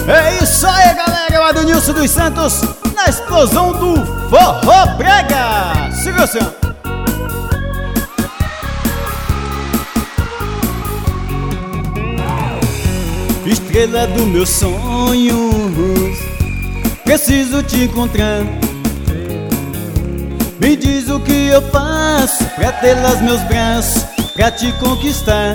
É isso aí, galera, é o Adonilson dos Santos na explosão do Forró Brega. Siga o som. Estrela do meu sonho, preciso te encontrar. Me diz o que eu faço pra tê-las meus braços, pra te conquistar.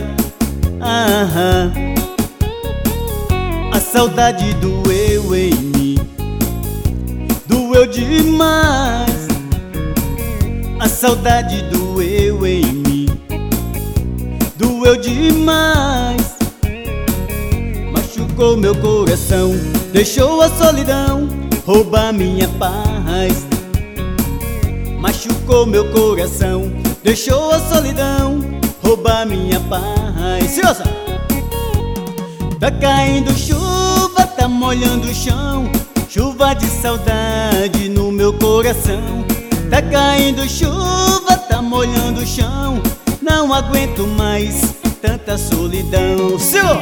A saudade doeu em mim, doeu demais. A saudade doeu em mim, doeu demais. Machucou meu coração, deixou a solidão roubar minha paz. Machucou meu coração, deixou a solidão roubar minha paz. Siga. Tá caindo chuva, tá molhando o chão, chuva de saudade no meu coração. Tá caindo chuva, tá molhando o chão, não aguento mais tanta solidão. Siga.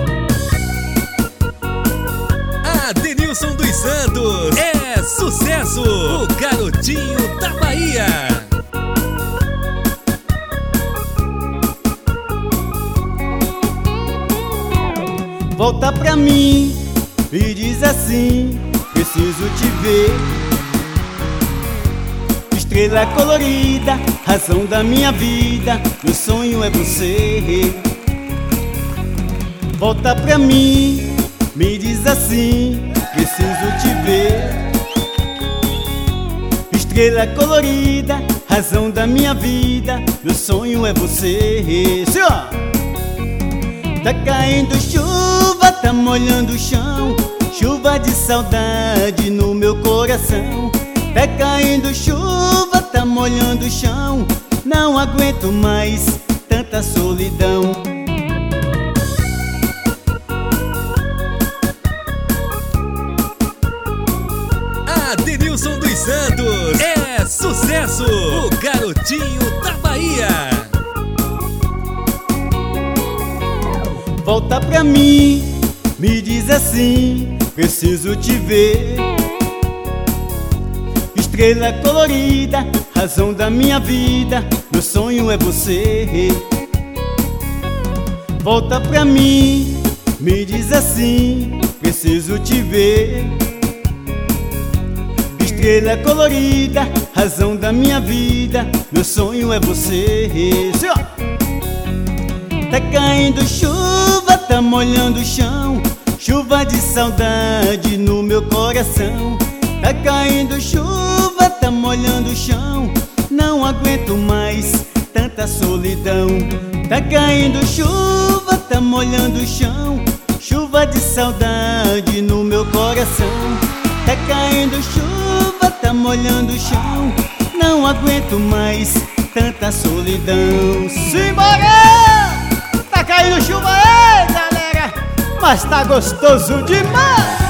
Adonilson dos Santos é sucesso, o garotinho da Bahia. Volta pra mim e diz assim: preciso te ver. Estrela colorida, razão da minha vida, meu sonho é você. Volta pra mim, me diz assim: preciso te ver. Estrela colorida, razão da minha vida, meu sonho é você. Senhor! Tá caindo chuva, tá molhando o chão, chuva de saudade no meu coração. Tá caindo chuva, tá molhando o chão, não aguento mais tanta solidão. Adonilson dos Santos é sucesso, o garotinho da Bahia. Volta pra mim, me diz assim: preciso te ver. Estrela colorida, razão da minha vida, meu sonho é você. Volta pra mim, me diz assim: preciso te ver. Estrela colorida, razão da minha vida, meu sonho é você. Senhor! Tá caindo chuva, tá molhando o chão, chuva de saudade no meu coração. Tá caindo chuva, tá molhando o chão, não aguento mais tanta solidão. Tá caindo chuva, tá molhando o chão, chuva de saudade no meu coração. Tá caindo chuva, tá molhando o chão, não aguento mais tanta solidão. Simbora! Tá caindo chuva aí, galera, mas tá gostoso demais.